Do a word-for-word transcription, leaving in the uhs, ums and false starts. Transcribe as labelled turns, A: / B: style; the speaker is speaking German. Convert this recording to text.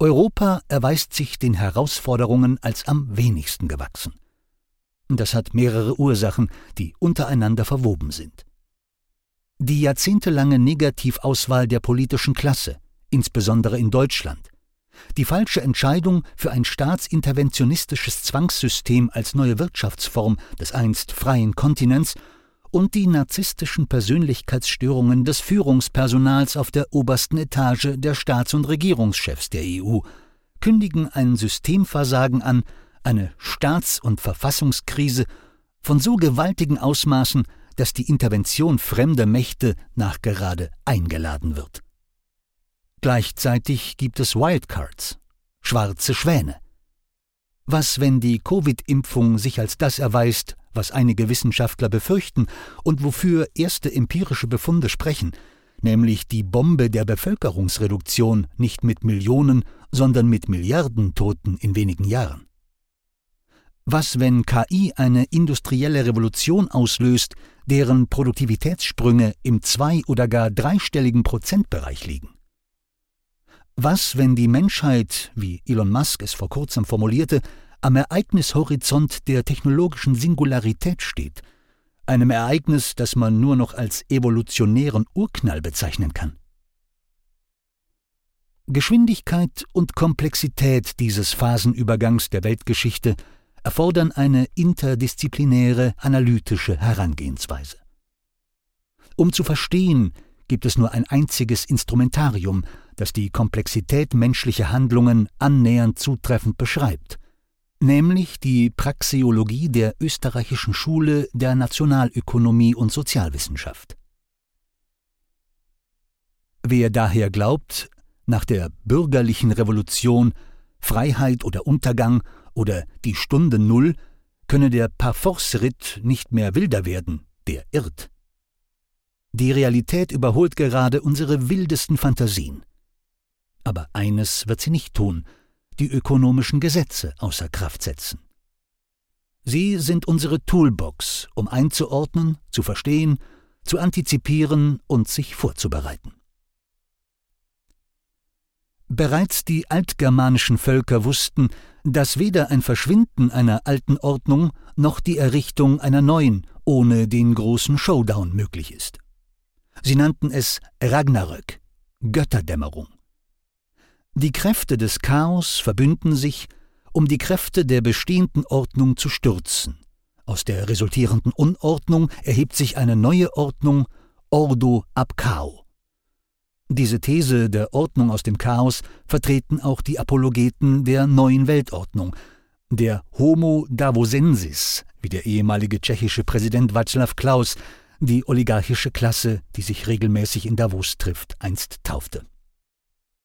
A: Europa erweist sich den Herausforderungen als am wenigsten gewachsen. Das hat mehrere Ursachen, die untereinander verwoben sind. Die jahrzehntelange Negativauswahl der politischen Klasse, insbesondere in Deutschland, die falsche Entscheidung für ein staatsinterventionistisches Zwangssystem als neue Wirtschaftsform des einst freien Kontinents und die narzisstischen Persönlichkeitsstörungen des Führungspersonals auf der obersten Etage der Staats- und Regierungschefs der E U kündigen ein Systemversagen an, eine Staats- und Verfassungskrise von so gewaltigen Ausmaßen, dass die Intervention fremder Mächte nachgerade eingeladen wird. Gleichzeitig gibt es Wildcards, schwarze Schwäne. Was, wenn die Covid-Impfung sich als das erweist, was einige Wissenschaftler befürchten und wofür erste empirische Befunde sprechen, nämlich die Bombe der Bevölkerungsreduktion nicht mit Millionen, sondern mit Milliarden Toten in wenigen Jahren? Was, wenn K I eine industrielle Revolution auslöst, deren Produktivitätssprünge im zwei- oder gar dreistelligen Prozentbereich liegen? Was, wenn die Menschheit, wie Elon Musk es vor kurzem formulierte, am Ereignishorizont der technologischen Singularität steht, einem Ereignis, das man nur noch als evolutionären Urknall bezeichnen kann? Geschwindigkeit und Komplexität dieses Phasenübergangs der Weltgeschichte erfordern eine interdisziplinäre, analytische Herangehensweise. Um zu verstehen, gibt es nur ein einziges Instrumentarium, das die Komplexität menschlicher Handlungen annähernd zutreffend beschreibt, nämlich die Praxeologie der österreichischen Schule der Nationalökonomie und Sozialwissenschaft. Wer daher glaubt, nach der bürgerlichen Revolution Freiheit oder Untergang oder die Stunde Null könne der Parforce-Ritt nicht mehr wilder werden, der irrt. Die Realität überholt gerade unsere wildesten Fantasien. Aber eines wird sie nicht tun: die ökonomischen Gesetze außer Kraft setzen. Sie sind unsere Toolbox, um einzuordnen, zu verstehen, zu antizipieren und sich vorzubereiten. Bereits die altgermanischen Völker wussten, dass weder ein Verschwinden einer alten Ordnung noch die Errichtung einer neuen ohne den großen Showdown möglich ist. Sie nannten es Ragnarök, Götterdämmerung. Die Kräfte des Chaos verbünden sich, um die Kräfte der bestehenden Ordnung zu stürzen. Aus der resultierenden Unordnung erhebt sich eine neue Ordnung, Ordo ab Chao. Diese These der Ordnung aus dem Chaos vertreten auch die Apologeten der neuen Weltordnung, der Homo Davosensis, wie der ehemalige tschechische Präsident Václav Klaus die oligarchische Klasse, die sich regelmäßig in Davos trifft, einst taufte.